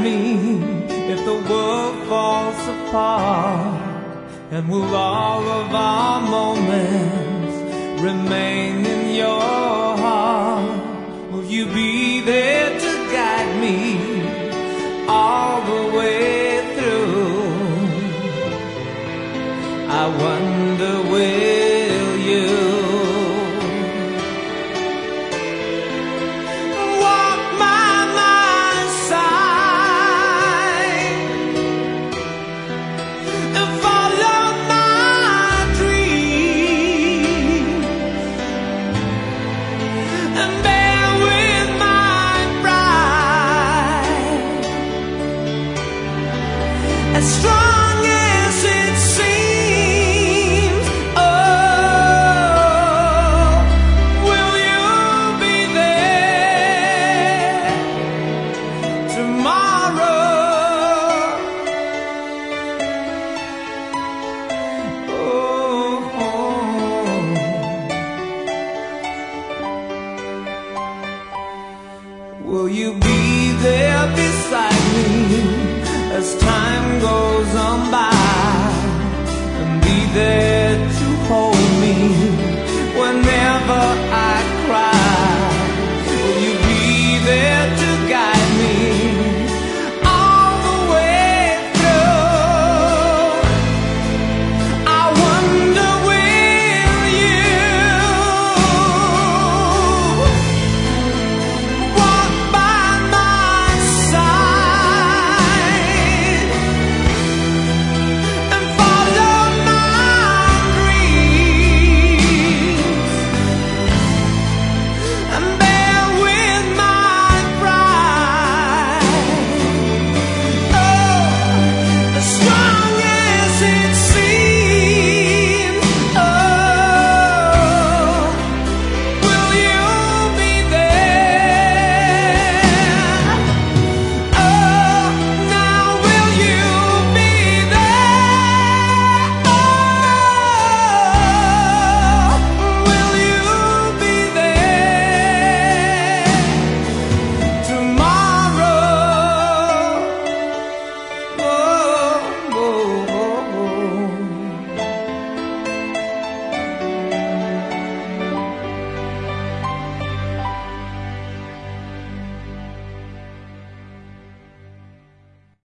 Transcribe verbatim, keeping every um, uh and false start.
me if the world falls apart? And will all of our moments remain in your heart? Will you be there to guide me all the way through? I wonder, will you walk by my side and follow my dreams and bear with my pride? As strong as it seems, oh, will you be there tomorrow? Oh, will you be there beside me as time goes on by, and be there